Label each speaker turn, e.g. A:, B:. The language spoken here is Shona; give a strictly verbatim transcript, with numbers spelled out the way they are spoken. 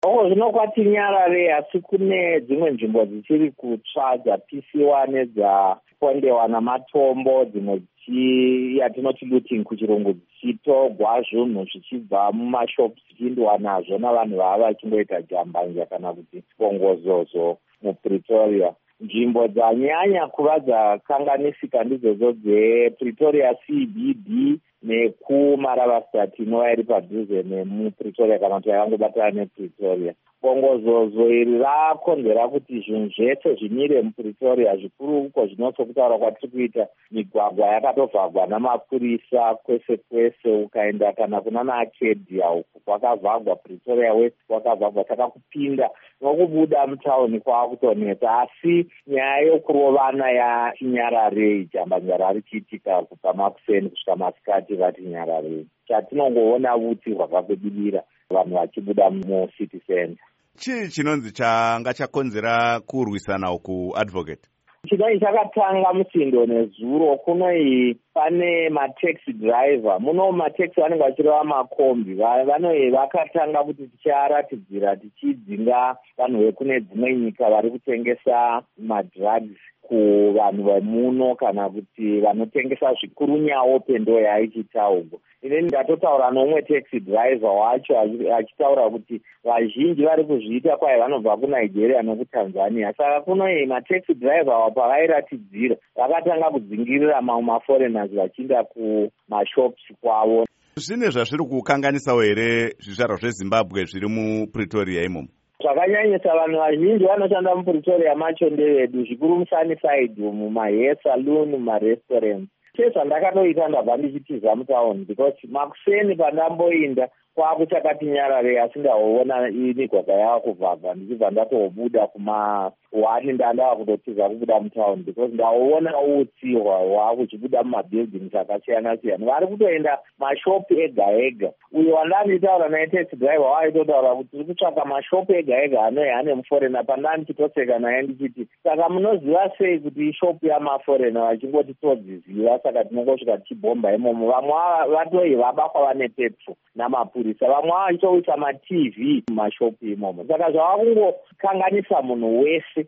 A: Oh, zvinokwati Nyarare, asi kune dzimwe nzvimbo dzichiri kutsva dzapisiwa nedzapondewa namatombo, dzimwe yatinoti looting kuchirungu, dzichitogwa zvinhu zvichibva mumashopu zvichiindwa nazvo navanhu vava vachingoita jambanja kana kuti bongozozo muPretoria. Nzvimbo dzanyanya kuva dzakanganisika ndidzodzo dzePretoria C B D nekuMaravastat inova iri padhuze nemuPretoria kana kuti yakangobatana nePretoria. Bongozozo iri rakonzera kuti zvinhu zvese zvimire muPretoria, zvikuru uko zvinotokutaura kwatiri kuita migwagwa yakatovhagwa namapurisa kwese kwese, ukaenda kana kunana Acadia uku kwakavhagwa, Pretoria West kwakavhagwa, saka kupinda nokubuda mutauni kwakutonetsa. Asi nyaya yokurovana yaChinyarare, jambanyara richiitika kubva makuseni kusvika masikati vati Nyarare, chatinongoona utsi hwakakudibira vanhu vachibuda mucity center.
B: Chii chinonzi changa chakonzera kurwisana uku, advocate?
A: Chinoi chakatanga musindo nezuro. Kunoi pane mataxi driver, muno mataxi vanenge vachireva makombi, vanoi vakatanga kuti ticharatidzira tichidzinga vanhu vekune dzimwe nyika vari kutengesa madrugs kuvanhu vemuno, kana kuti vanotengesa zvikuru nyawo pendo yaichitaurwa. Ine ndatotaura nomwe taxi driver wacho achitaura kuti vazhinji vari kuzviita kwai vanobva kuNigeria nokuTanzania. Saka kunoi mataxi driver pavairatidzira vakatanga kudzingirira mamwe maforeigners vachiinda kumashops kwavo.
B: Zvine zvazviri kukanganisawo here zvizvarwa zveZimbabwe zviri muPretoria imomo?
A: Zvakanyanyisa, vanhu vazhinji vanoshanda muPretoria macho ndevedu, zvikuru muSunnyside, mumahair saloon, mumarestaurants. Chezvandakatoita ndabva ndichitiza mutauni, because makuseni pandamboinda kwakuchakati Nyarare, asi ndaona migwagwa yava kuvhagwa, ndichibva ndatobuda kuma wani ndandava kutotiza kubuda mutauni, because ndaona utsi hwakuchibuda mumabuildings akasiyana siyana. Vari kutoenda mashopu ega ega. Uyo wandanditaura naye taxi driver waitotaura kuti tiri kutsvaka mashopu ega ega anoi ane muforena, pandandichitoseka naye ndichiti saka munoziva sei kuti ishopu yamaforena, vachingoti todziziva saka tinongosvika tichibhomba imomo. Vamwe vatoi vabakwa vane petro namapurisa, vamwe vachitoisa maT V mumashopu imomo. Saka zvava kungokanganisa munhu wese.